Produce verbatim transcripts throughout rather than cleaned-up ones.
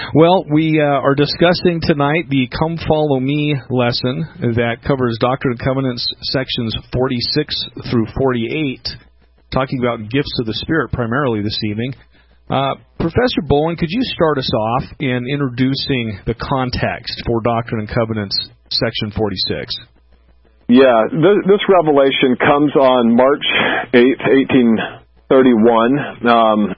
Well, we uh, are discussing tonight the Come Follow Me lesson that covers Doctrine and Covenants sections forty-six through forty-eight, talking about gifts of the Spirit primarily this evening. Uh, Professor Bowen, could you start us off in introducing the context for Doctrine and Covenants section forty-six? Yeah, this, this revelation comes on March eighth, eighteen thirty-one. Um,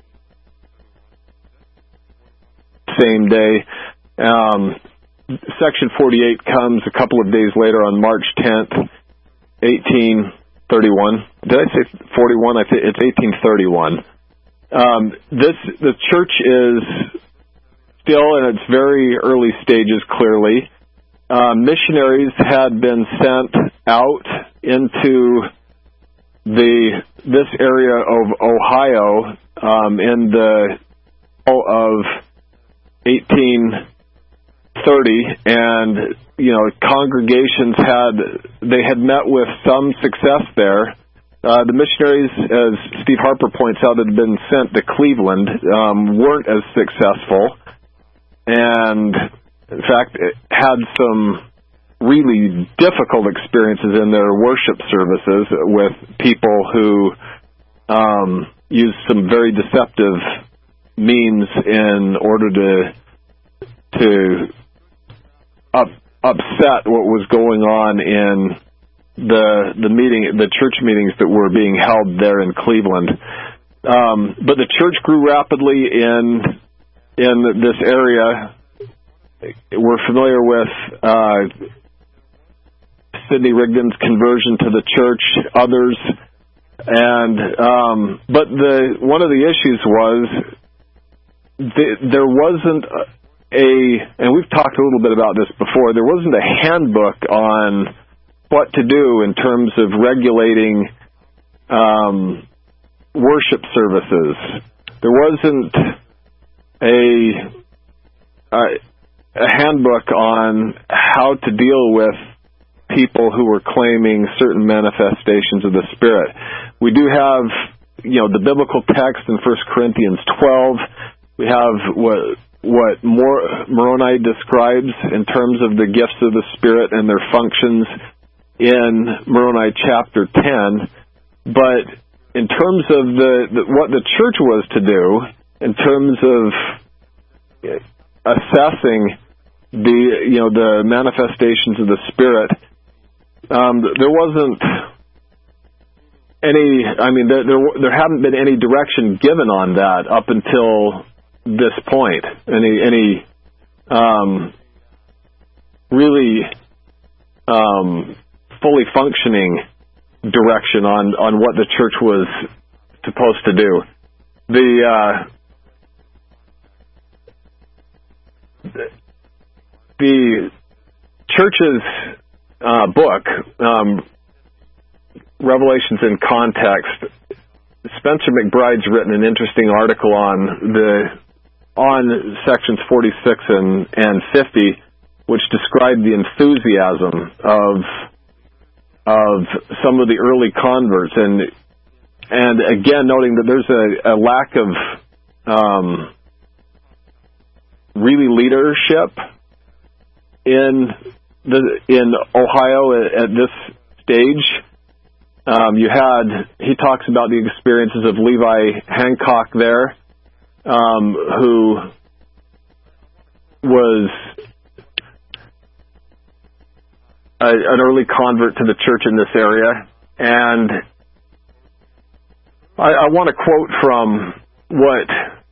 same day. Um, section forty-eight comes a couple of days later on March tenth, eighteen thirty-one. Did I say forty-one? I think it's eighteen thirty-one. Um, this the church is still in its very early stages, clearly. Uh, missionaries had been sent out into the this area of Ohio um, in the of eighteen thirty, and you know congregations had they had met with some success there. Uh, the missionaries, as Steve Harper points out, that had been sent to Cleveland um, weren't as successful, and in fact it had some really difficult experiences in their worship services with people who um, used some very deceptive means in order to to up, upset what was going on in the the meeting, the church meetings that were being held there in Cleveland. Um, but the church grew rapidly in in this area. We're familiar with uh, Sidney Rigdon's conversion to the church, others, and um, but the one of the issues was the, there wasn't a, and we've talked a little bit about this before. There wasn't a handbook on what to do in terms of regulating um, worship services. There wasn't a, a a handbook on how to deal with people who were claiming certain manifestations of the Spirit. We do have, you know, the biblical text in First Corinthians twelve. We have what what Moroni describes in terms of the gifts of the Spirit and their functions in Moroni chapter ten, but in terms of the, the what the church was to do, in terms of assessing the you know the manifestations of the Spirit, um, there wasn't any. I mean, there, there there hadn't been any direction given on that up until this point. Any any um, really. Um, fully functioning direction on, on what the church was supposed to do. The uh, the church's uh, book, um, Revelations in Context, Spencer McBride's written an interesting article on the on sections forty-six and, and fifty, which describe the enthusiasm of of some of the early converts, and and again noting that there's a, a lack of um, really leadership in the in Ohio at, at this stage. Um, you had he talks about the experiences of Levi Hancock there, um, who was A, an early convert to the church in this area, and I, I want to quote from what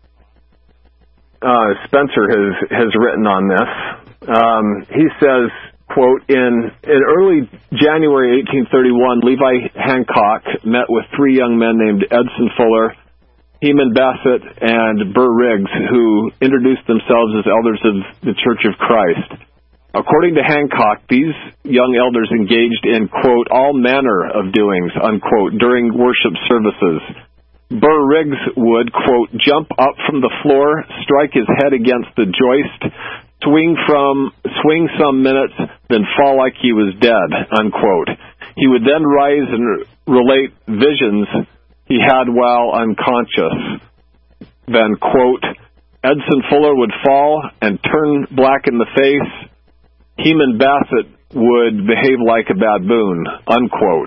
uh, Spencer has has written on this. Um, he says, quote, in, in early January eighteen thirty-one, Levi Hancock met with three young men named Edson Fuller, Heman Bassett, and Burr Riggs, who introduced themselves as elders of the Church of Christ. According to Hancock, these young elders engaged in, quote, all manner of doings, unquote, during worship services. Burr Riggs would, quote, jump up from the floor, strike his head against the joist, swing from swing some minutes, then fall like he was dead, unquote. He would then rise and relate visions he had while unconscious. Then, quote, Edson Fuller would fall and turn black in the face. Heman Bassett would behave like a baboon, unquote.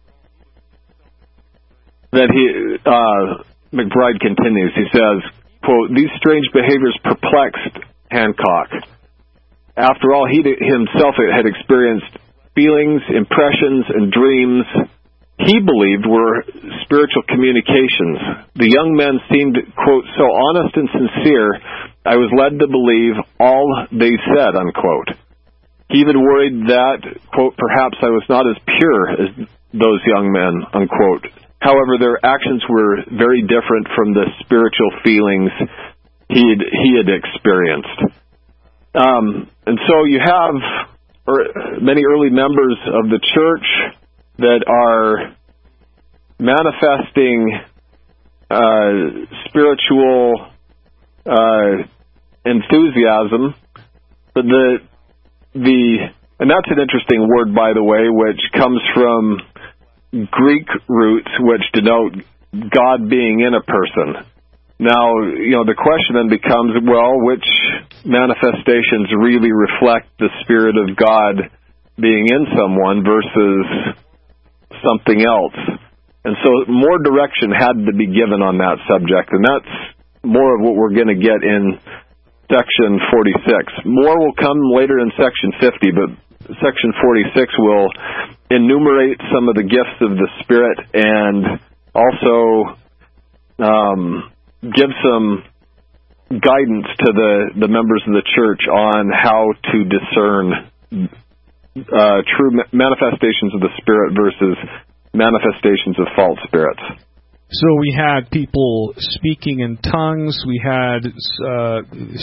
That he, uh, McBride continues, he says, quote, these strange behaviors perplexed Hancock. After all, he himself had experienced feelings, impressions, and dreams he believed were spiritual communications. The young men seemed, quote, so honest and sincere, I was led to believe all they said, unquote. He even worried that, quote, perhaps I was not as pure as those young men, unquote. However, their actions were very different from the spiritual feelings he had, he had experienced. Um, and so you have er, many early members of the church that are manifesting uh, spiritual uh, enthusiasm, but the the and that's an interesting word, by the way, which comes from Greek roots, which denote God being in a person. Now, you know, the question then becomes, well, which manifestations really reflect the Spirit of God being in someone versus something else? And so more direction had to be given on that subject, and that's more of what we're going to get in Section forty-six. More will come later in Section fifty, but Section forty-six will enumerate some of the gifts of the Spirit and also um, give some guidance to the, the members of the church on how to discern uh, true manifestations of the Spirit versus manifestations of false spirits. So we had people speaking in tongues, we had uh,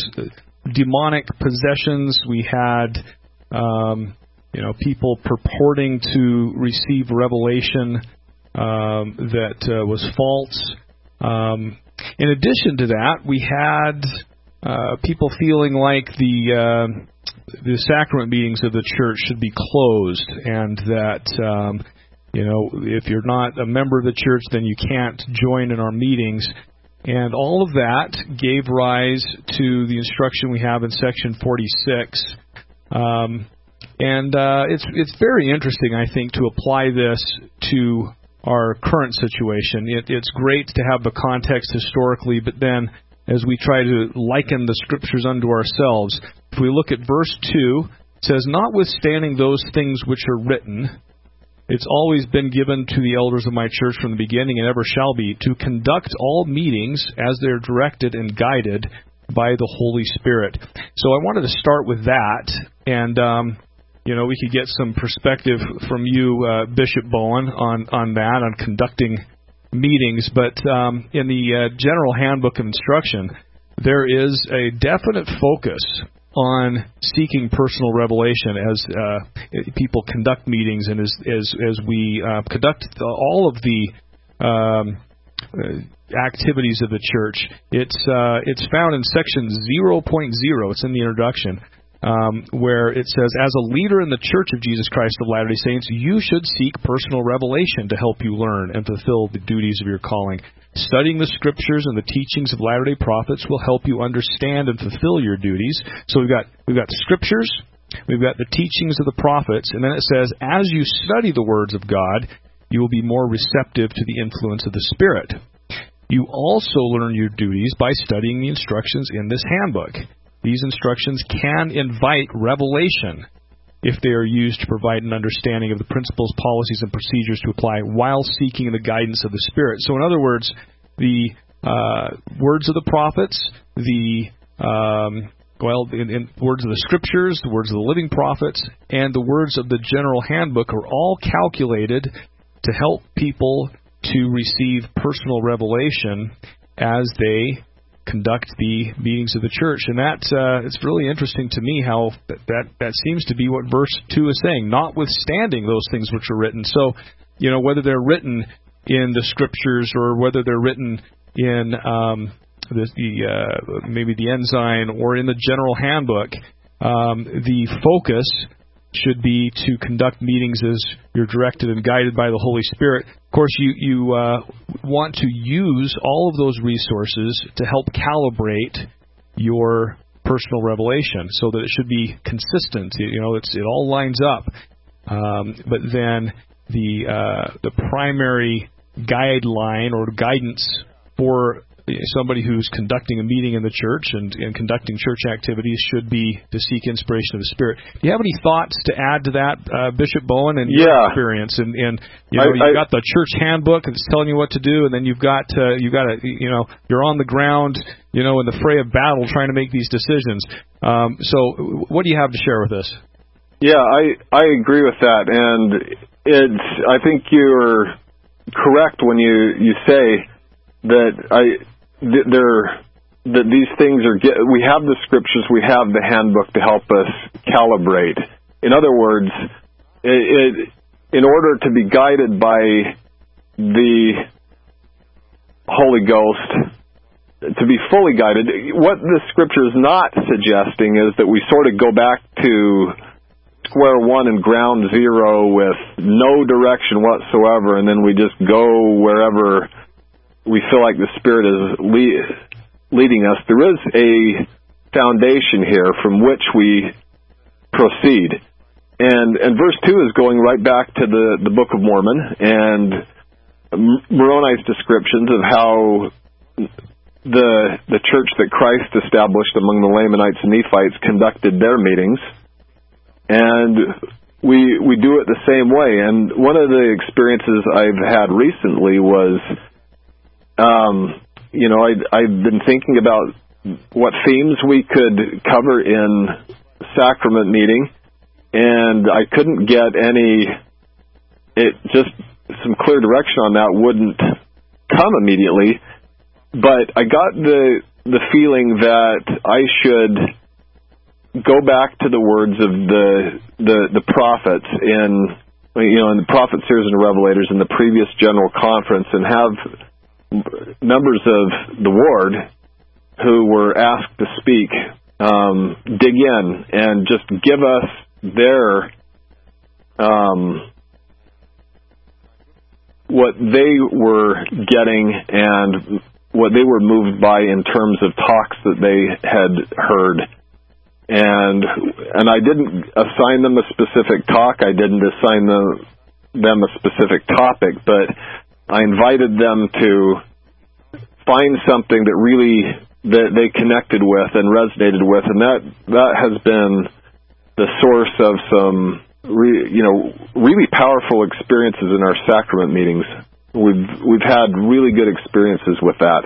demonic possessions, we had um, you know people purporting to receive revelation um, that uh, was false. Um, in addition to that, we had uh, people feeling like the uh, the sacrament meetings of the church should be closed, and that um, You know, if you're not a member of the church, then you can't join in our meetings. And all of that gave rise to the instruction we have in Section forty-six. Um, and uh, it's it's very interesting, I think, to apply this to our current situation. It, it's great to have the context historically, but then as we try to liken the Scriptures unto ourselves, if we look at verse two, it says, notwithstanding those things which are written, it's always been given to the elders of my church from the beginning and ever shall be, to conduct all meetings as they're directed and guided by the Holy Spirit. So I wanted to start with that, and um, you know, we could get some perspective from you, uh, Bishop Bowen, on, on that, on conducting meetings. But um, in the uh, General Handbook of Instruction, there is a definite focus on seeking personal revelation as uh, people conduct meetings and as as, as we uh, conduct the, all of the um, uh, activities of the church. It's uh, it's found in section zero point zero. It's in the introduction, um, where it says, as a leader in the Church of Jesus Christ of Latter-day Saints, you should seek personal revelation to help you learn and fulfill the duties of your calling. Studying the Scriptures and the teachings of Latter-day Prophets will help you understand and fulfill your duties. So we've got we've got the Scriptures, we've got the teachings of the prophets, and then it says, as you study the words of God, you will be more receptive to the influence of the Spirit. You also learn your duties by studying the instructions in this handbook. These instructions can invite revelation if they are used to provide an understanding of the principles, policies, and procedures to apply while seeking the guidance of the Spirit. So in other words, the uh, words of the prophets, the um, well, in, in words of the Scriptures, the words of the living prophets, and the words of the General Handbook are all calculated to help people to receive personal revelation as they conduct the meetings of the church. And that uh, it's really interesting to me how that, that that seems to be what verse two is saying, notwithstanding those things which are written. So, you know, whether they're written in the Scriptures or whether they're written in um, the, the uh, maybe the Ensign or in the General Handbook, um, the focus should be to conduct meetings as you're directed and guided by the Holy Spirit. Of course, you, you uh, want to use all of those resources to help calibrate your personal revelation, so that it should be consistent. You know, it's it all lines up. Um, but then the uh, the primary guideline or guidance for somebody who's conducting a meeting in the church and, and conducting church activities should be to seek inspiration of the Spirit. Do you have any thoughts to add to that, uh, Bishop Bowen, and yeah. your experience? And, and you know, I, you've I, got the church handbook and it's telling you what to do, and then you've got uh, you've got a you know you're on the ground, you know, in the fray of battle trying to make these decisions. Um, so, what do you have to share with us? Yeah, I I agree with that, and it's I think you're correct when you you say that I. There, that these things are. We have the scriptures, we have the handbook to help us calibrate. In other words, it, it, in order to be guided by the Holy Ghost, to be fully guided, what the scripture is not suggesting is that we sort of go back to square one and ground zero with no direction whatsoever, and then we just go wherever we feel like the Spirit is le- leading us. There is a foundation here from which we proceed. And and verse two is going right back to the, the Book of Mormon and Moroni's descriptions of how the the church that Christ established among the Lamanites and Nephites conducted their meetings. And we we do it the same way. And one of the experiences I've had recently was Um, you know, I, I've been thinking about what themes we could cover in sacrament meeting, and I couldn't get any, it just, some clear direction on that wouldn't come immediately, but I got the, the feeling that I should go back to the words of the, the, the prophets in, you know, in the Prophet, Seers, and Revelators in the previous General Conference, and have members of the ward who were asked to speak um, dig in and just give us their um, what they were getting and what they were moved by in terms of talks that they had heard. And and I didn't assign them a specific talk. I didn't assign them, them a specific topic, but I invited them to find something that really that they connected with and resonated with, and that that has been the source of some re, you know really powerful experiences in our sacrament meetings. We've we've had really good experiences with that,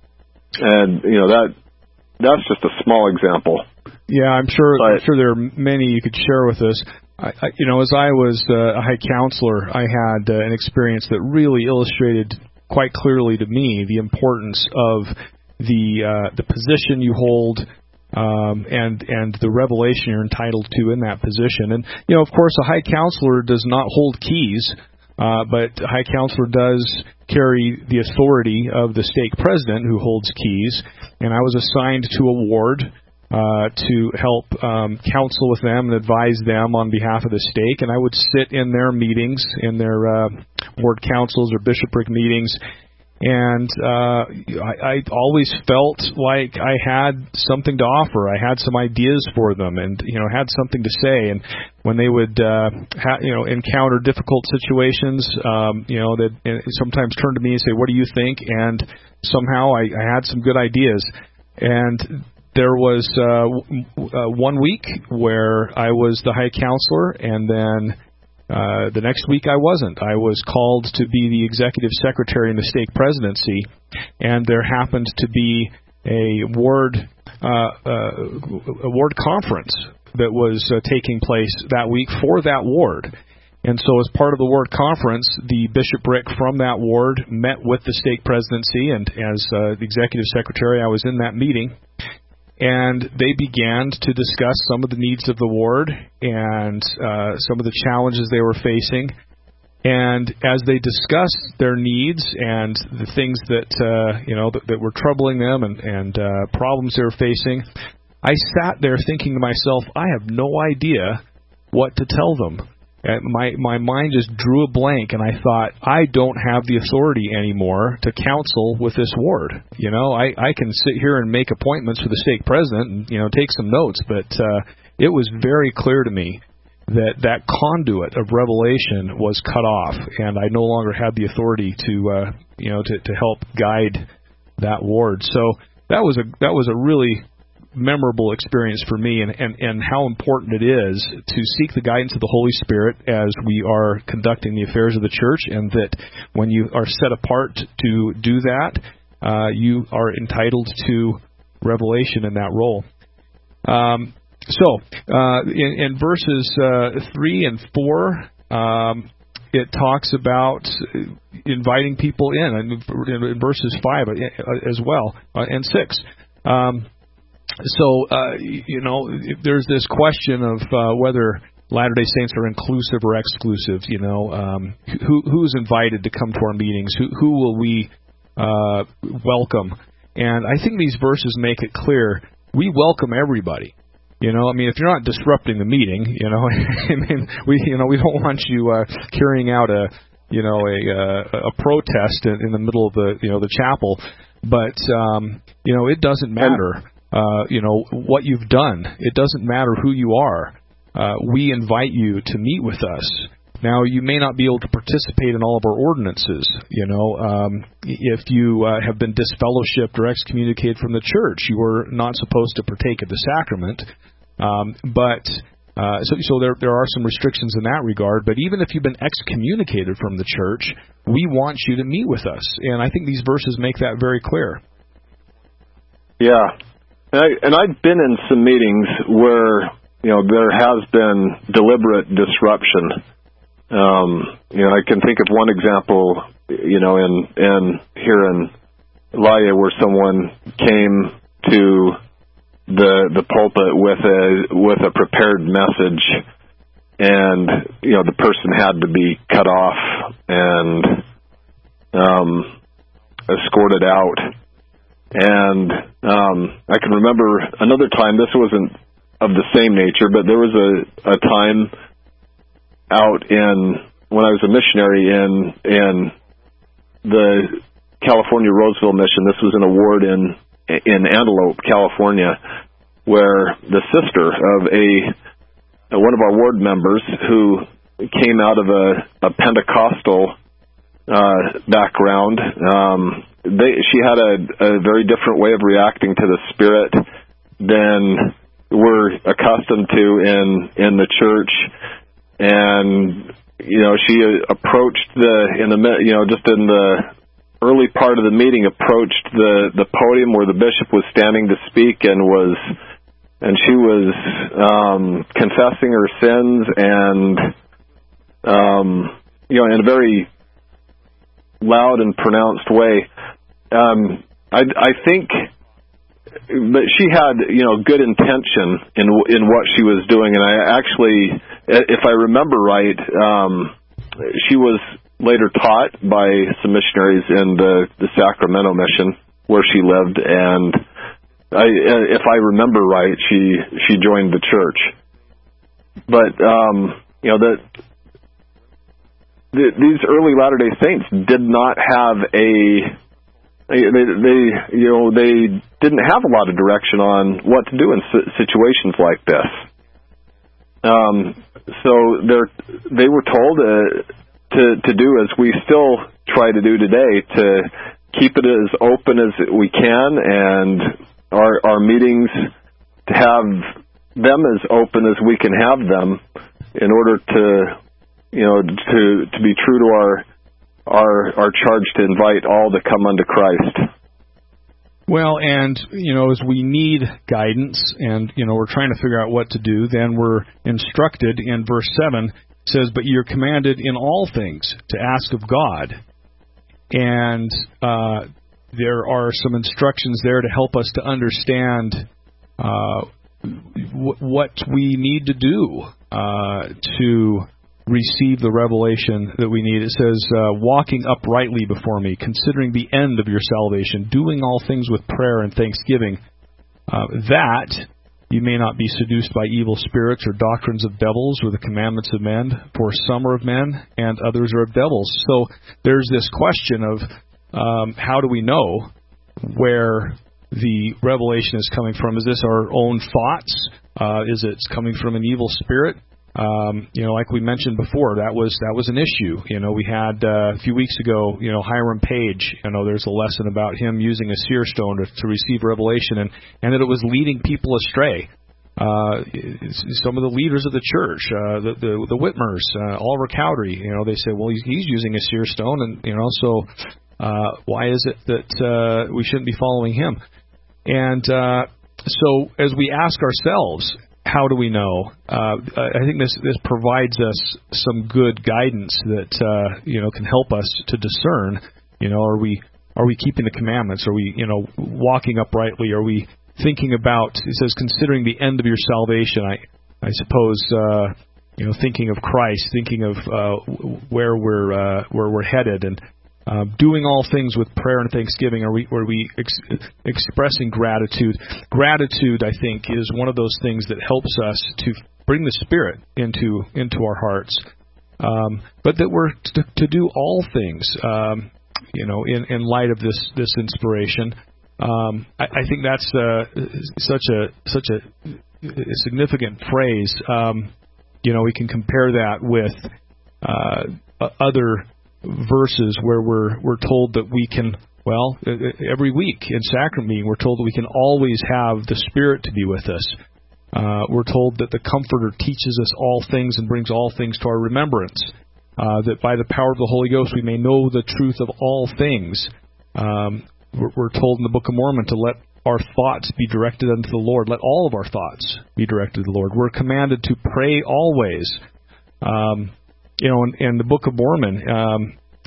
and you know that that's just a small example. Yeah, I'm sure. But, I'm sure there are many you could share with us. I, I, you know, as I was uh, a high counselor, I had uh, an experience that really illustrated quite clearly to me the importance of the uh, the position you hold um, and and the revelation you're entitled to in that position. And you know, of course, a high counselor does not hold keys, uh, but a high counselor does carry the authority of the stake president, who holds keys. And I was assigned to a ward Uh, to help um, counsel with them and advise them on behalf of the stake. And I would sit in their meetings, in their uh, ward councils or bishopric meetings, and uh, I, I always felt like I had something to offer. I had some ideas for them, and you know, had something to say. And when they would, uh, ha- you know, encounter difficult situations, um, you know, that sometimes turn to me and say, "What do you think?" And somehow I, I had some good ideas. And there was uh, w- uh, one week where I was the high counselor, and then uh, the next week I wasn't. I was called to be the executive secretary in the stake presidency, and there happened to be a ward uh, uh, a ward conference that was uh, taking place that week for that ward. And so as part of the ward conference, the bishopric from that ward met with the stake presidency, and as uh, the executive secretary, I was in that meeting. And they began to discuss some of the needs of the ward and uh, some of the challenges they were facing. And as they discussed their needs and the things that uh, you know that, that were troubling them and, and uh, problems they were facing, I sat there thinking to myself, I have no idea what to tell them. my my mind just drew a blank, and I thought, I don't have the authority anymore to counsel with this ward. You know, I, I can sit here and make appointments for the stake president and, you know, take some notes, but uh, it was very clear to me that that conduit of revelation was cut off, and I no longer had the authority to, uh, you know, to, to help guide that ward. So that was a that was a really memorable experience for me, and, and, and how important it is to seek the guidance of the Holy Spirit as we are conducting the affairs of the church, and that when you are set apart to do that, uh, you are entitled to revelation in that role. Um, so, uh, in, in verses uh, three and four, um, it talks about inviting people in, and in verses five as well, uh, and six. Um, So, uh, you know, there's this question of uh, whether Latter-day Saints are inclusive or exclusive. You know, um, who who's invited to come to our meetings? Who who will we uh, welcome? And I think these verses make it clear we welcome everybody. You know, I mean, if you're not disrupting the meeting, you know, I mean, we you know we don't want you uh, carrying out a you know a uh, a protest in, in the middle of the you know the chapel. But um, you know, it doesn't matter. Uh, you know, what you've done. It doesn't matter who you are. Uh, we invite you to meet with us. Now, you may not be able to participate in all of our ordinances. You know, um, if you uh, have been disfellowshipped or excommunicated from the church, you are not supposed to partake of the sacrament. Um, but uh, so, so there there are some restrictions in that regard. But even if you've been excommunicated from the church, we want you to meet with us. And I think these verses make that very clear. Yeah. And, I, and I've been in some meetings where, you know, there has been deliberate disruption. Um, you know, I can think of one example, you know, in, in here in Laya, where someone came to the the pulpit with a with a prepared message, and you know, the person had to be cut off and um, escorted out. And um, I can remember another time, this wasn't of the same nature, but there was a, a time out in, when I was a missionary in in the California Roseville Mission. This was in a ward in, in Antelope, California, where the sister of a one of our ward members who came out of a, a Pentecostal uh, background, um, They, she had a, a very different way of reacting to the Spirit than we're accustomed to in in the church, and you know, she approached the in the you know just in the early part of the meeting approached the the podium where the bishop was standing to speak, and was and she was um, confessing her sins, and um, you know, in a very loud and pronounced way. Um, I, I think, but she had, you know, good intention in in what she was doing, and I actually, if I remember right, um, she was later taught by some missionaries in the, the Sacramento mission where she lived, and I, if I remember right, she she joined the church. But um, you know, that the, these early Latter-day Saints did not have a They, they, they, you know, they didn't have a lot of direction on what to do in situations like this. Um, so they they were told uh, to to do as we still try to do today, to keep it as open as we can, and our our meetings, to have them as open as we can have them, in order to, you know, to to be true to our. Our, our charge to invite all to come unto Christ. Well, and, you know, as we need guidance and, you know, we're trying to figure out what to do, then we're instructed in verse seven, says, but you're commanded in all things to ask of God. And uh, there are some instructions there to help us to understand uh, w- what we need to do uh, to receive the revelation that we need. It says, uh, walking uprightly before me, considering the end of your salvation, doing all things with prayer and thanksgiving. Uh, that You may not be seduced by evil spirits or doctrines of devils or the commandments of men, for some are of men and others are of devils. So there's this question of um, how do we know where the revelation is coming from? Is this our own thoughts? Uh, is it coming from an evil spirit? Um, you know, like we mentioned before, that was that was an issue. You know, we had uh, a few weeks ago, you know, Hiram Page. You know, there's a lesson about him using a seer stone to, to receive revelation, and, and that it was leading people astray. Uh, some of the leaders of the church, uh, the, the the Whitmers, uh, Oliver Cowdery, you know, they say, well, he's, he's using a seer stone, and you know, so uh, why is it that uh, we shouldn't be following him? And uh, so, as we ask ourselves, how do we know? Uh, I think this this provides us some good guidance that uh, you know can help us to discern. You know, are we are we keeping the commandments? Are we you know walking uprightly? Are we thinking about? It says, considering the end of your salvation. I I suppose uh, you know thinking of Christ, thinking of uh, where we're uh, where we're headed, and Uh, doing all things with prayer and thanksgiving. Are we, are we ex- expressing gratitude? Gratitude, I think, is one of those things that helps us to bring the Spirit into into our hearts. Um, but that we're to, to do all things, um, you know, in, in light of this this inspiration. Um, I, I think that's uh, such a such a, a significant phrase. Um, you know, we can compare that with uh, other verses where we're we're told that we can, well, every week in sacrament meeting, we're told that we can always have the Spirit to be with us. Uh, we're told that the Comforter teaches us all things and brings all things to our remembrance. Uh, that by the power of the Holy Ghost we may know the truth of all things. Um, we're, we're told in the Book of Mormon to let our thoughts be directed unto the Lord. Let all of our thoughts be directed to the Lord. We're commanded to pray always. Um, You know, in, in the Book of Mormon, um,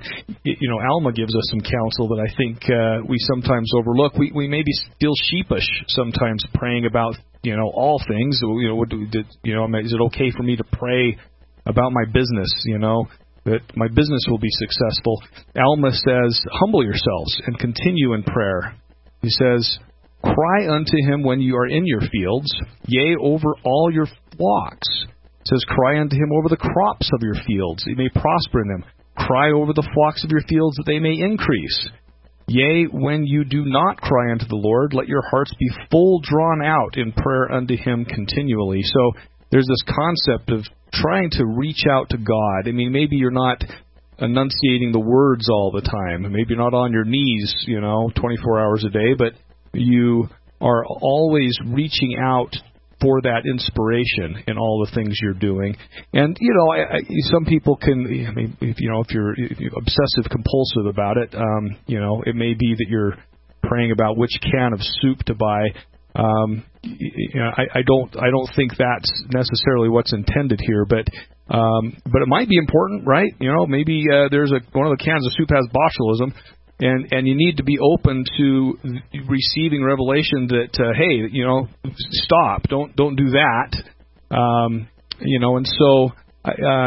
you know, Alma gives us some counsel that I think uh, we sometimes overlook. We we maybe feel sheepish sometimes praying about, you know, all things. You know, what do, did, you know, is it okay for me to pray about my business? You know, that my business will be successful. Alma says, humble yourselves and continue in prayer. He says, cry unto him when you are in your fields, yea, over all your flocks. It says, cry unto him over the crops of your fields, that you may prosper in them. Cry over the flocks of your fields, that they may increase. Yea, when you do not cry unto the Lord, let your hearts be full drawn out in prayer unto him continually. So there's this concept of trying to reach out to God. I mean, maybe you're not enunciating the words all the time. Maybe you're not on your knees, you know, twenty-four hours a day, but you are always reaching out for that inspiration in all the things you're doing. And, you know, I, I, some people can, I mean, if, you know, if you're, if you're obsessive compulsive about it, um, you know, it may be that you're praying about which can of soup to buy. Um, you know, I, I don't, I don't think that's necessarily what's intended here, but, um, but it might be important, right? You know, maybe uh, there's a, one of the cans of soup has botulism. And and you need to be open to receiving revelation that uh, hey, you know, stop, don't don't do that, um, you know. And so uh,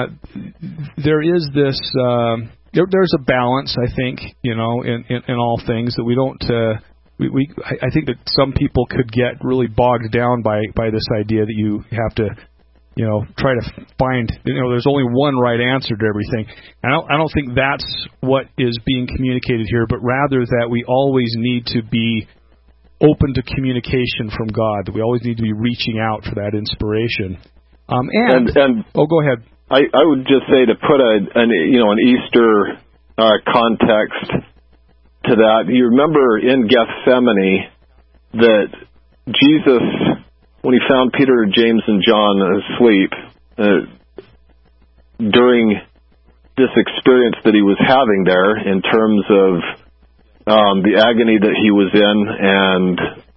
there is this uh, there, there's a balance, I think, you know, in, in, in all things that we don't. Uh, we, we I think that some people could get really bogged down by by this idea that you have to, you know, try to find, you know, there's only one right answer to everything. I don't, I don't think that's what is being communicated here, but rather that we always need to be open to communication from God, that we always need to be reaching out for that inspiration. Um, and, and, and oh, go ahead. I, I would just say to put a, an, you know, an Easter uh, context to that. You remember in Gethsemane that Jesus, when he found Peter, James, and John asleep, uh, during this experience that he was having there in terms of um, the agony that he was in and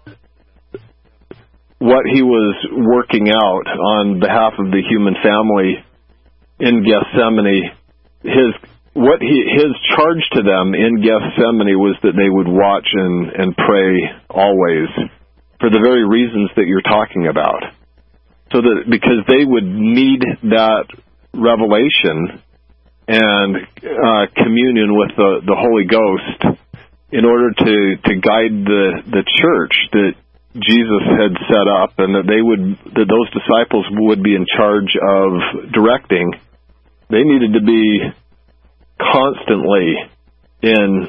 what he was working out on behalf of the human family in Gethsemane, his what he his charge to them in Gethsemane was that they would watch and, and pray always, for the very reasons that you're talking about. So that because they would need that revelation and uh, communion with the, the Holy Ghost in order to, to guide the, the church, that Jesus had set up, and that they would, that those disciples would be in charge of directing. They needed to be constantly in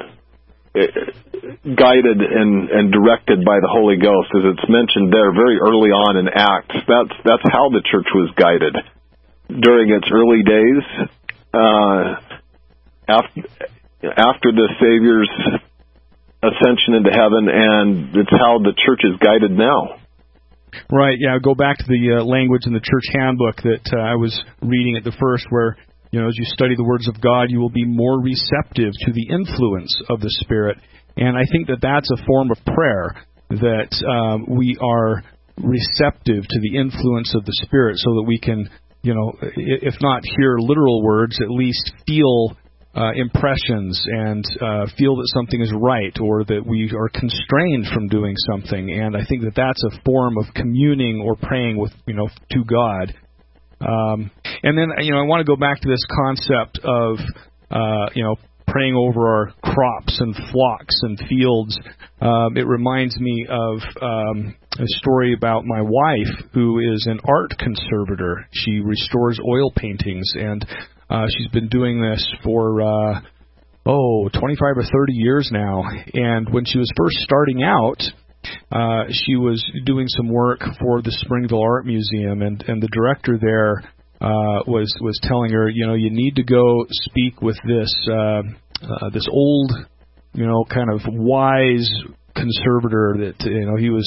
guided and, and directed by the Holy Ghost, as it's mentioned there very early on in Acts. That's that's how the church was guided during its early days. Uh, after after the Savior's ascension into heaven, and it's how the church is guided now. Right, yeah, go back to the uh, language in the church handbook that uh, I was reading at the first, where, you know, as you study the words of God, you will be more receptive to the influence of the Spirit. And I think that that's a form of prayer, that um, we are receptive to the influence of the Spirit so that we can, you know, if not hear literal words, at least feel Uh, impressions and uh, feel that something is right, or that we are constrained from doing something. And I think that that's a form of communing or praying with, you know, to God. Um, and then, you know, I want to go back to this concept of, uh, you know, praying over our crops and flocks and fields. Um, it reminds me of um, a story about my wife, who is an art conservator. She restores oil paintings, and Uh, she's been doing this for, uh, oh, twenty-five or thirty years now. And when she was first starting out, uh, she was doing some work for the Springville Art Museum, and, and the director there uh, was was telling her, you know, you need to go speak with this uh, uh, this old, you know, kind of wise conservator that, you know, he was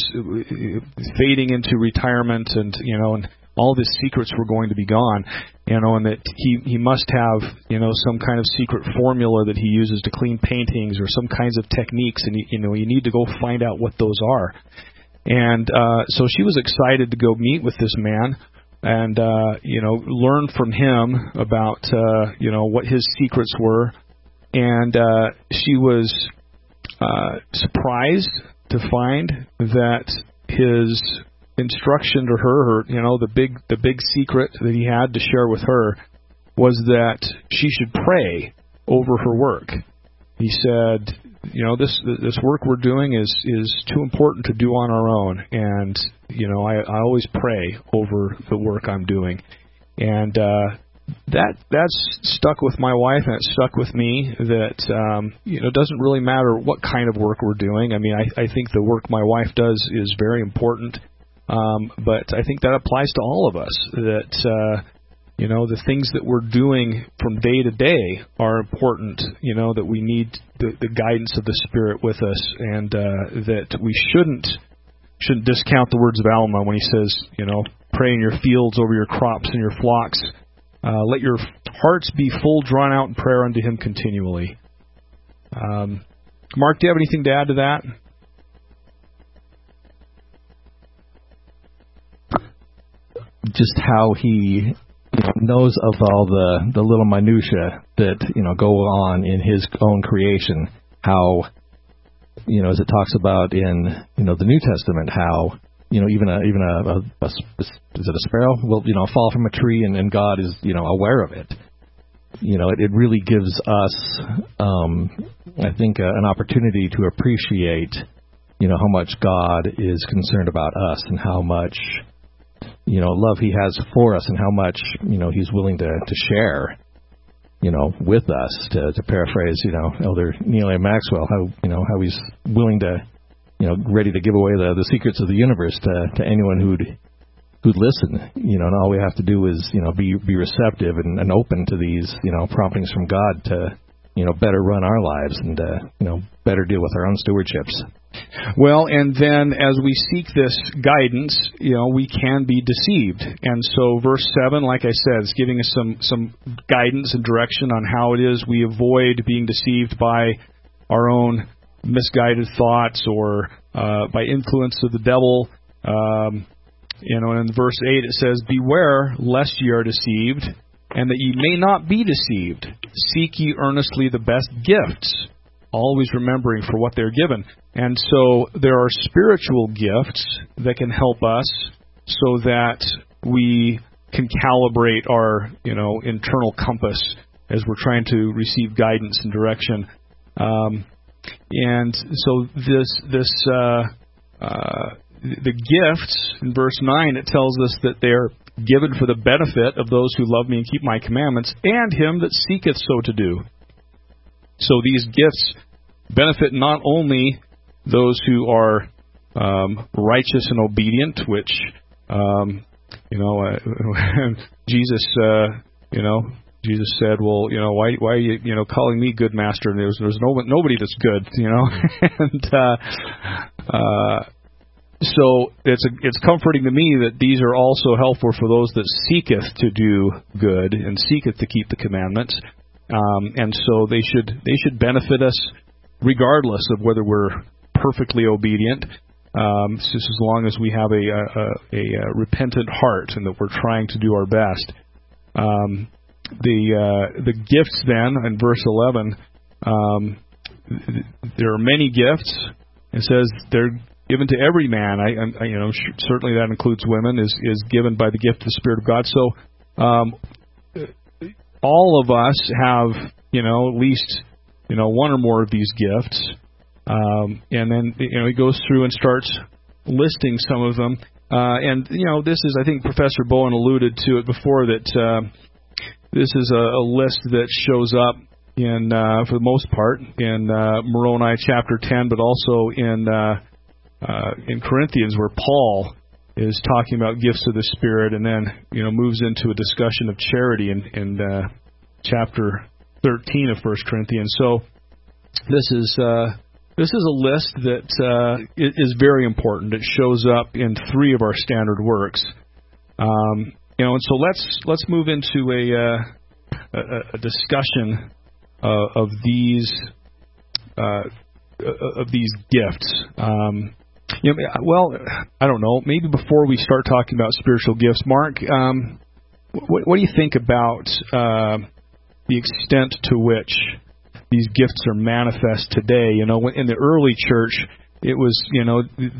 fading into retirement, and, you know, and all of his secrets were going to be gone, you know, and that he, he must have, you know, some kind of secret formula that he uses to clean paintings, or some kinds of techniques, and, you know, you need to go find out what those are. And uh, so she was excited to go meet with this man and, uh, you know, learn from him about, uh, you know, what his secrets were. And uh, she was uh, surprised to find that his instruction to her, or, you know, the big the big secret that he had to share with her, was that she should pray over her work. He said, you know, this this work we're doing is is too important to do on our own, and, you know, I, I always pray over the work I'm doing. And uh, that that's stuck with my wife, and it stuck with me, that um, you know, it doesn't really matter what kind of work we're doing. I mean, I, I think the work my wife does is very important. Um, but I think that applies to all of us, that, uh, you know, the things that we're doing from day to day are important, you know, that we need the, the guidance of the Spirit with us, and uh, that we shouldn't shouldn't discount the words of Alma when he says, you know, pray in your fields over your crops and your flocks. Uh, let your hearts be full, drawn out in prayer unto him continually. Um, Mark, do you have anything to add to that? Just how he, you know, knows of all the, the little minutia that, you know, go on in his own creation. How, you know, as it talks about in, you know, the New Testament, how, you know, even a even a, a, a is it a sparrow will, you know, fall from a tree, and, and God is, you know, aware of it. You know, it, it really gives us, um, I think, uh, an opportunity to appreciate, you know, how much God is concerned about us, and how much, you know, love he has for us, and how much, you know, he's willing to, to share, you know, with us, to, to paraphrase, you know, Elder Neil A. Maxwell, how, you know, how he's willing to, you know, ready to give away the, the secrets of the universe to, to anyone who'd, who'd listen, you know, and all we have to do is, you know, be, be receptive and, and open to these, you know, promptings from God to, you know, better run our lives, and, uh, you know, better deal with our own stewardships. Well, and then as we seek this guidance, you know, we can be deceived. And so verse seven, like I said, is giving us some, some guidance and direction on how it is we avoid being deceived by our own misguided thoughts, or uh, by influence of the devil. Um, you know, and in verse eight it says, beware lest ye are deceived, and that ye may not be deceived. Seek ye earnestly the best gifts, always remembering for what they're given. And so there are spiritual gifts that can help us so that we can calibrate our, you know, internal compass as we're trying to receive guidance and direction. Um, and so this this uh, uh, the gifts, in verse nine, it tells us that they are given for the benefit of those who love me and keep my commandments, and him that seeketh so to do. So these gifts benefit not only those who are um, righteous and obedient, which, um, you know, uh, Jesus, uh, you know, Jesus said, "Well, you know, why, why are you, you know, calling me good master? And there's, there's no, nobody that's good, you know." and uh, uh, so it's a, it's comforting to me that these are also helpful for those that seeketh to do good and seeketh to keep the commandments. Um, and so they should they should benefit us regardless of whether we're perfectly obedient, um, just as long as we have a, a, a, a repentant heart and that we're trying to do our best. Um, the uh, the gifts then in verse eleven, um, there are many gifts. It says they're given to every man. I, I you know certainly that includes women. Is is given by the gift of the Spirit of God. So um, all of us have you know at least you know one or more of these gifts. Um, and then you know he goes through and starts listing some of them. Uh, and you know this is I think Professor Bowen alluded to it before that. Uh, This is a, a list that shows up in, uh, for the most part, in uh, Moroni chapter ten, but also in uh, uh, in Corinthians, where Paul is talking about gifts of the Spirit, and then you know moves into a discussion of charity in, in uh, chapter thirteen of First Corinthians. So this is uh, this is a list that uh, is very important. It shows up in three of our standard works. Um, You know, and so let's let's move into a uh, a, a discussion uh, of these uh, of these gifts. Um, you know, well, I don't know. Maybe before we start talking about spiritual gifts, Mark, um, what, what do you think about uh, the extent to which these gifts are manifest today? You know, in the early church, it was you know.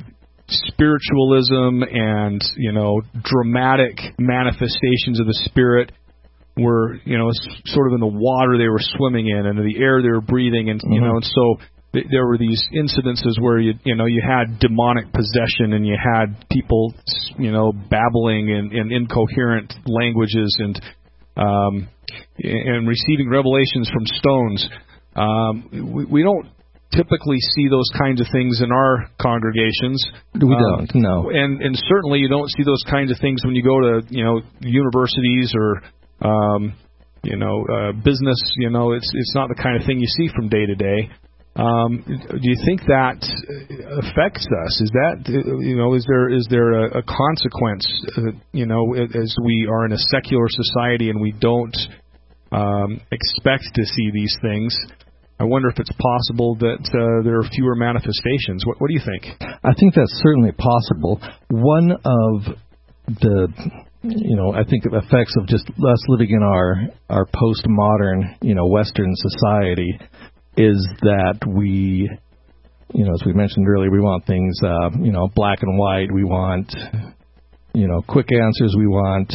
spiritualism and, you know, dramatic manifestations of the Spirit were, you know, sort of in the water they were swimming in and the air they were breathing. And, you mm-hmm. know, and so th- there were these incidences where, you you know, you had demonic possession and you had people, you know, babbling in, in incoherent languages and, um, and receiving revelations from stones. Um, we, we don't typically see those kinds of things in our congregations. We don't, um, no. And and certainly you don't see those kinds of things when you go to, you know, universities or, um, you know, uh, business. You know, it's it's not the kind of thing you see from day to day. Um, do you think that affects us? Is that, you know, is there is there a, a consequence, uh, you know, as we are in a secular society and we don't um, expect to see these things? I wonder if it's possible that uh, there are fewer manifestations. What, what do you think? I think that's certainly possible. One of the, you know, I think effects of just us living in our, our postmodern, you know, Western society is that we, you know, as we mentioned earlier, we want things, uh, you know, black and white. We want, you know, quick answers. We want,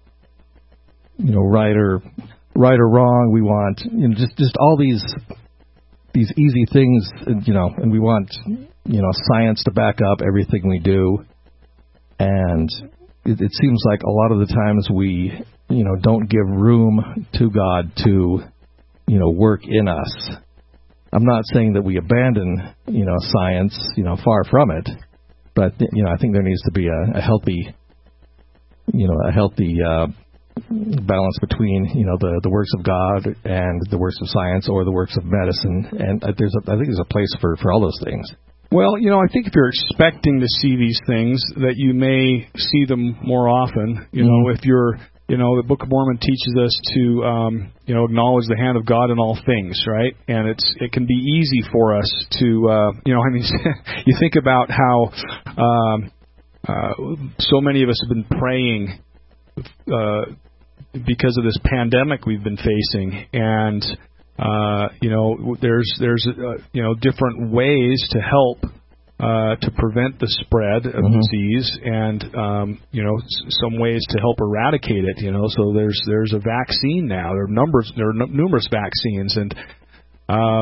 you know, right or right or wrong. We want, you know, just just all these. these easy things, you know, and we want, you know, science to back up everything we do. And it, it seems like a lot of the times we, you know, don't give room to God to, you know, work in us. I'm not saying that we abandon, you know, science, you know, far from it. But, you know, I think there needs to be a, a healthy, you know, a healthy uh balance between, you know, the, the works of God and the works of science or the works of medicine. And there's a, I think there's a place for, for all those things. Well, you know, I think if you're expecting to see these things, that you may see them more often. You know, mm-hmm. if you're, you know, the Book of Mormon teaches us to, um, you know, acknowledge the hand of God in all things, right? And it's it can be easy for us to, uh, you know, I mean, you think about how um, uh, so many of us have been praying Uh, because of this pandemic we've been facing, and uh, you know, there's there's uh, you know different ways to help uh, to prevent the spread of mm-hmm. disease, and um, you know, s- some ways to help eradicate it. You know, so there's there's a vaccine now. There are numbers there are n- numerous vaccines, and um,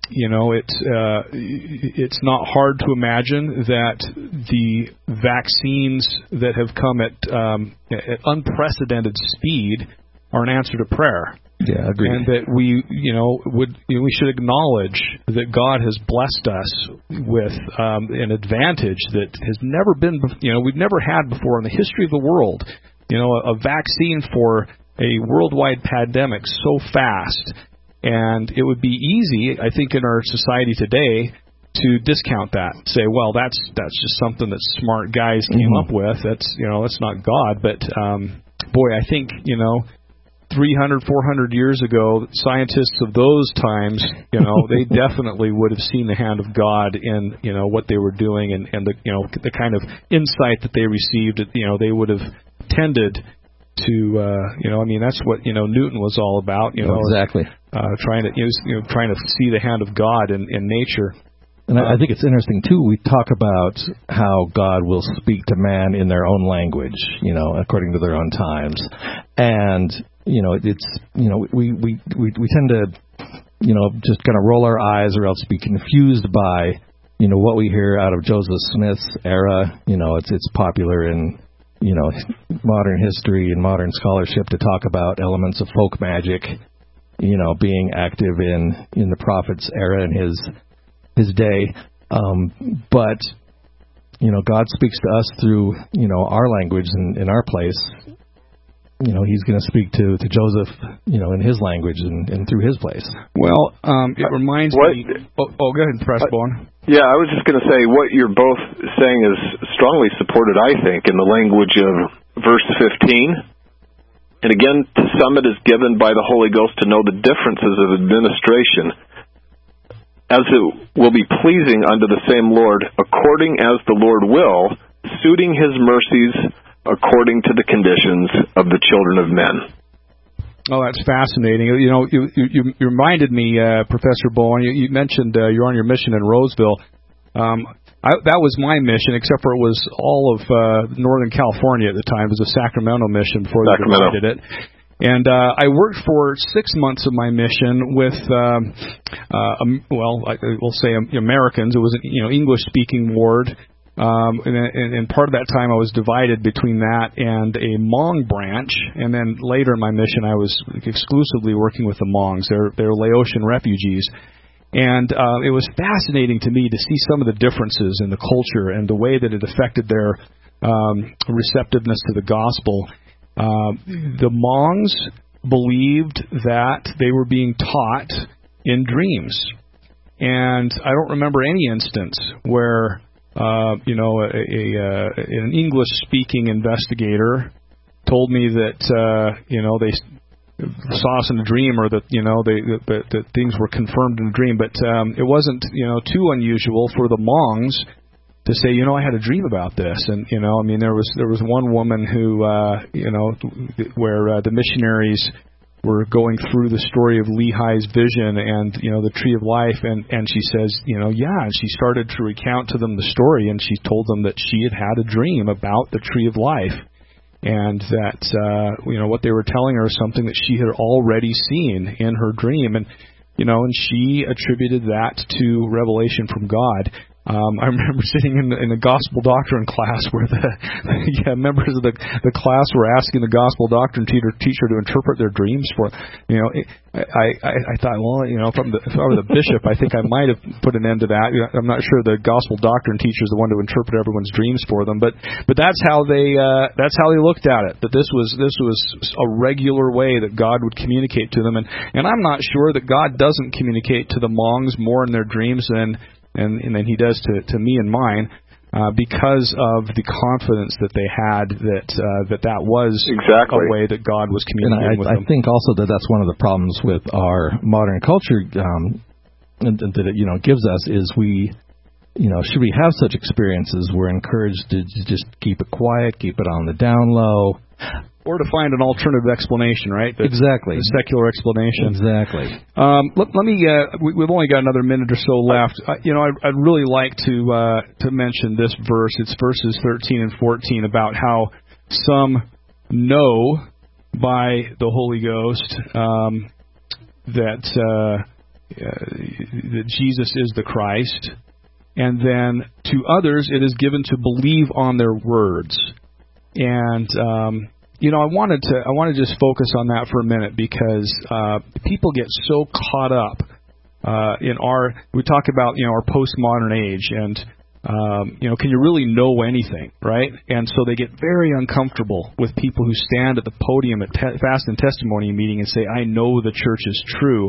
you know, it's uh, it's not hard to imagine that the vaccines that have come at, um, at unprecedented speed are an answer to prayer. Yeah, agreed. And that we, you know, would you know, we should acknowledge that God has blessed us with um, an advantage that has never been, you know, we've never had before in the history of the world. You know, a, a vaccine for a worldwide pandemic so fast, and it would be easy, I think, in our society today to discount that, say, well, that's that's just something that smart guys came mm-hmm. up with. That's you know, that's not God. But um, boy, I think you know. three hundred, four hundred years ago, scientists of those times, you know, they definitely would have seen the hand of God in, you know, what they were doing and, and the, you know, the kind of insight that they received. You know, they would have tended to, uh, you know, I mean, that's what, you know, Newton was all about, you know. Exactly. Uh, trying to, you know, trying to see the hand of God in, in nature. And I think it's interesting, too, we talk about how God will speak to man in their own language, you know, according to their own times. And, you know, it's, you know, we, we, we, we tend to, you know, just kind of roll our eyes or else be confused by, you know, what we hear out of Joseph Smith's era. You know, it's it's popular in, you know, modern history and modern scholarship to talk about elements of folk magic, you know, being active in, in the prophet's era and his his day, um, but, you know, God speaks to us through, you know, our language and in our place. You know, he's going to speak to, to Joseph, you know, in his language and, and through his place. Well, um, it reminds what, me... Oh, oh, go ahead, Pressbone. Uh, yeah, I was just going to say, what you're both saying is strongly supported, I think, in the language of verse fifteen. And again, to some it is given by the Holy Ghost to know the differences of administration, as it will be pleasing unto the same Lord, according as the Lord will, suiting his mercies according to the conditions of the children of men. Oh, that's fascinating. You know, you you, you reminded me, uh, Professor Bowen, you, you mentioned uh, you're on your mission in Roseville. Um, I, that was my mission, except for it was all of uh, Northern California at the time. It was a Sacramento mission before they divided it. And uh, I worked for six months of my mission with, um, uh, um, well, I, we'll say Americans. It was an you know English-speaking ward, um, and, and, and part of that time I was divided between that and a Hmong branch. And then later in my mission, I was exclusively working with the Hmongs. They're they're Laotian refugees, and uh, it was fascinating to me to see some of the differences in the culture and the way that it affected their um, receptiveness to the gospel. Uh, the Hmongs believed that they were being taught in dreams, and I don't remember any instance where uh, you know a, a, a an English-speaking investigator told me that uh, you know they saw us in a dream, or that you know they that, that things were confirmed in a dream. But um, it wasn't you know too unusual for the Hmongs to say, you know, I had a dream about this, and you know, I mean, there was there was one woman who, uh, you know, where uh, the missionaries were going through the story of Lehi's vision and you know the tree of life, and and she says, you know, yeah, and she started to recount to them the story, and she told them that she had had a dream about the tree of life, and that uh, you know what they were telling her is something that she had already seen in her dream, and you know, and she attributed that to revelation from God. Um, I remember sitting in the, in the gospel doctrine class where the yeah, members of the the class were asking the gospel doctrine teacher teacher to interpret their dreams for, you know, I, I I thought, well, you know, if, I'm the, if I were the bishop, I think I might have put an end to that. I'm not sure the gospel doctrine teacher is the one to interpret everyone's dreams for them, but but that's how they uh, that's how they looked at it. That this was this was a regular way that God would communicate to them, and and I'm not sure that God doesn't communicate to the Hmongs more in their dreams than. And, and then he does to, to me and mine, uh, because of the confidence that they had that uh, that that was exactly a way that God was communicating and I, with I them. I think also that that's one of the problems with our modern culture um, and, and that it you know gives us is we, you know, should we have such experiences, we're encouraged to just keep it quiet, keep it on the down low. Or to find an alternative explanation, right? The, exactly. The secular explanation. Exactly. Um, let, let me. Uh, we, we've only got another minute or so left. I, you know, I, I'd really like to uh, to mention this verse. It's verses thirteen and fourteen about how some know by the Holy Ghost um, that uh, that Jesus is the Christ. And then to others, it is given to believe on their words. And um, you know, I wanted to I want to just focus on that for a minute because uh, people get so caught up uh, in our. We talk about you know our postmodern age, and um, you know, can you really know anything, right? And so they get very uncomfortable with people who stand at the podium at te- fast and testimony meeting and say, "I know the church is true,"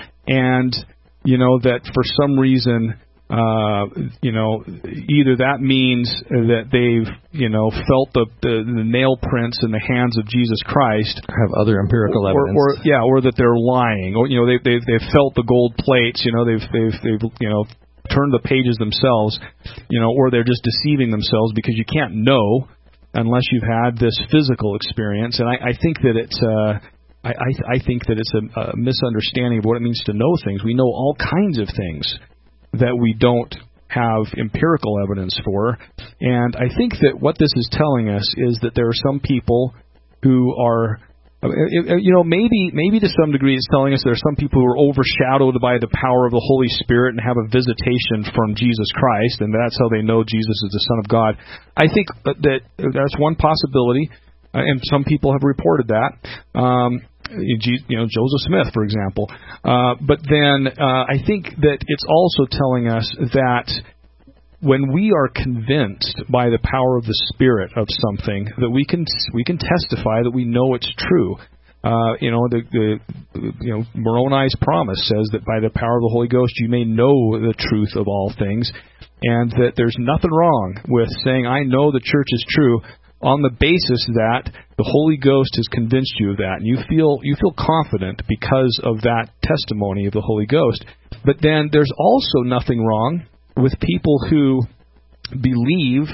and you know that for some reason. Uh, you know, either that means that they've, you know, felt the, the, the nail prints in the hands of Jesus Christ, have other empirical or, evidence, or yeah, or that they're lying, or you know, they, they've they've felt the gold plates, you know, they've they've they've you know turned the pages themselves, you know, or they're just deceiving themselves because you can't know unless you've had this physical experience, and I, I think that it's. Uh, I, I I think that it's a, a misunderstanding of what it means to know things. We know all kinds of things that we don't have empirical evidence for. And I think that what this is telling us is that there are some people who are, you know, maybe maybe to some degree it's telling us there are some people who are overshadowed by the power of the Holy Spirit and have a visitation from Jesus Christ, and that's how they know Jesus is the Son of God. I think that that's one possibility, and some people have reported that. Um, You know, Joseph Smith, for example. Uh, but then uh, I think that it's also telling us that when we are convinced by the power of the Spirit of something, that we can we can testify that we know it's true. Uh, you know, the, the you know Moroni's promise says that by the power of the Holy Ghost you may know the truth of all things, and that there's nothing wrong with saying I know the church is true, on the basis that the Holy Ghost has convinced you of that, and you feel you feel confident because of that testimony of the Holy Ghost. But then there's also nothing wrong with people who believe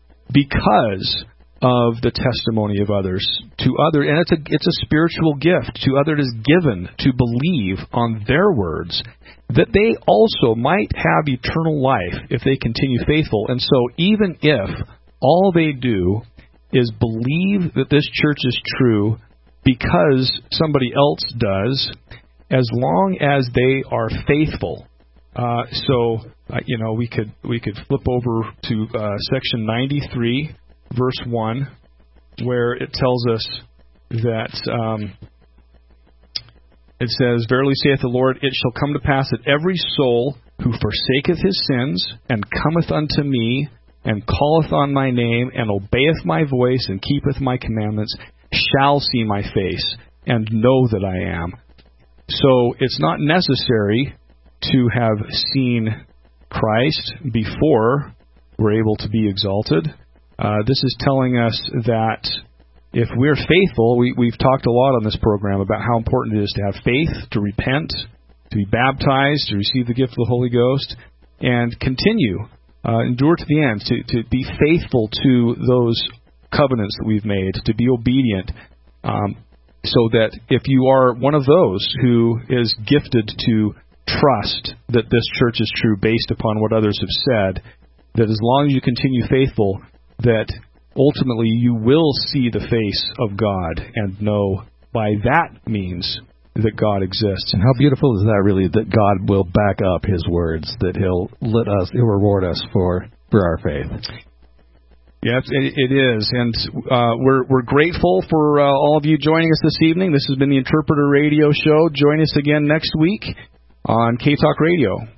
because of the testimony of others to other, and it's a it's a spiritual gift to others is given to believe on their words that they also might have eternal life if they continue faithful. And so even if all they do is believe that this church is true because somebody else does, as long as they are faithful. Uh, so, uh, you know, we could we could flip over to uh, section ninety-three, verse one, where it tells us that um, it says, "Verily saith the Lord, it shall come to pass that every soul who forsaketh his sins and cometh unto me, and calleth on my name, and obeyeth my voice, and keepeth my commandments, shall see my face, and know that I am." So it's not necessary to have seen Christ before we're able to be exalted. Uh, this is telling us that if we're faithful, we, we've talked a lot on this program about how important it is to have faith, to repent, to be baptized, to receive the gift of the Holy Ghost, and continue Uh, endure to the end, to, to be faithful to those covenants that we've made, to be obedient, um, so that if you are one of those who is gifted to trust that this church is true based upon what others have said, that as long as you continue faithful, that ultimately you will see the face of God and know by that means that God exists. And how beautiful is that, really, that God will back up His words, that He'll let us, He'll reward us for, for our faith. Yes, it, it is, and uh, we're we're grateful for uh, all of you joining us this evening. This has been the Interpreter Radio Show. Join us again next week on K-Talk Radio.